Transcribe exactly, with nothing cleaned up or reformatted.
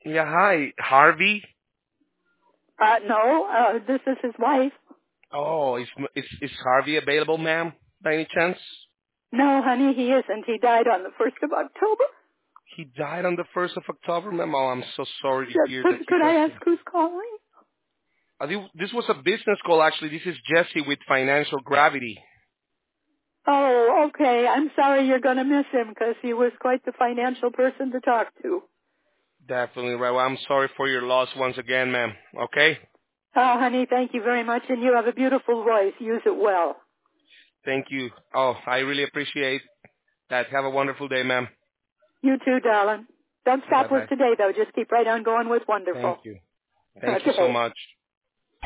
Yeah, hi, Harvey. Uh, no, uh, this is his wife. Oh, is is is Harvey available, ma'am, by any chance? No, honey, he isn't. He died on the first of October. He died on the first of October, ma'am. Oh, I'm so sorry to Yes, hear Could, that you could I passed ask away. who's calling? Uh, thi- This was a business call, actually. This is Jesse with Financial Gravity. Oh, okay. I'm sorry you're going to miss him because he was quite the financial person to talk to. Definitely right. Well, I'm sorry for your loss once again, ma'am. Okay? Oh, honey, thank you very much, and you have a beautiful voice. Use it well. Thank you. Oh, I really appreciate that. Have a wonderful day, ma'am. You too, darling. Don't stop with Bye-bye. today, though. Just keep right on going with Thank wonderful. you. Thank you so Okay. much.